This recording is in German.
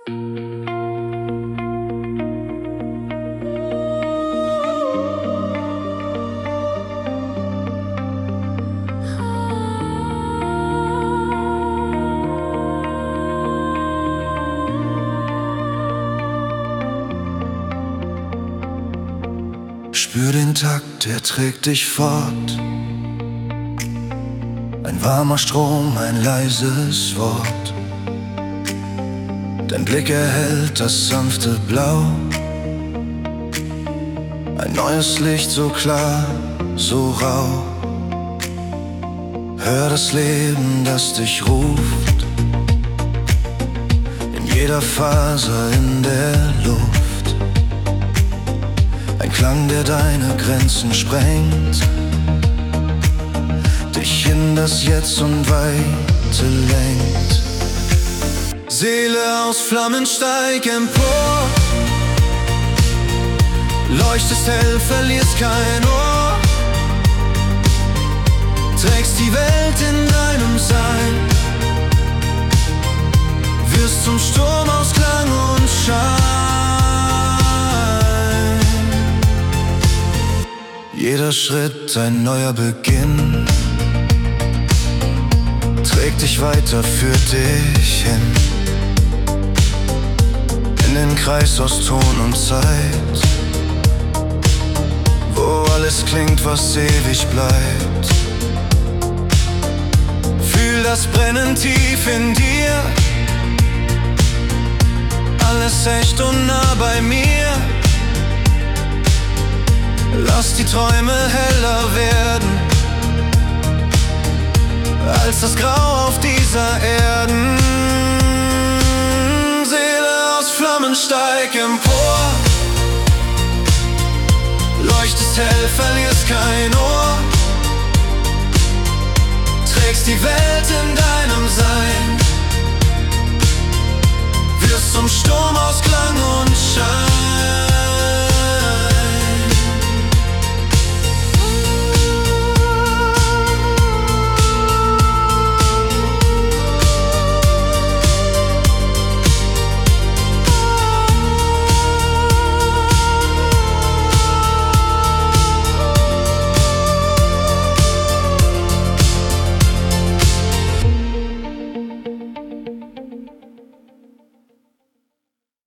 Spür den Takt, der trägt dich fort. Ein warmer Strom, ein leises Wort. Dein Blick erhellt das sanfte Blau. Ein neues Licht, so klar, so rau. Hör das Leben, das dich ruft. In jeder Faser in der Luft. Ein Klang, der deine Grenzen sprengt, dich in das Jetzt und Weite lenkt. Seele aus Flammen, steig empor. Leuchtest hell, verlierst kein Ohr. Trägst die Welt in deinem Sein. Wirst zum Sturm aus Klang und Schein. Jeder Schritt ein neuer Beginn, trägt dich weiter, führt dich hin. In den Kreis aus Ton und Zeit, wo alles klingt, was ewig bleibt. Fühl das Brennen tief in dir, alles echt und nah bei mir. Lass die Träume heller werden als das Grau auf dieser Erden. Seele aus Flammen, steig empor. Leuchtest hell, verlierst kein Ohr. Trägst die Welt in deinem Sein. Wirst zum Sturm aus Klang und Schein.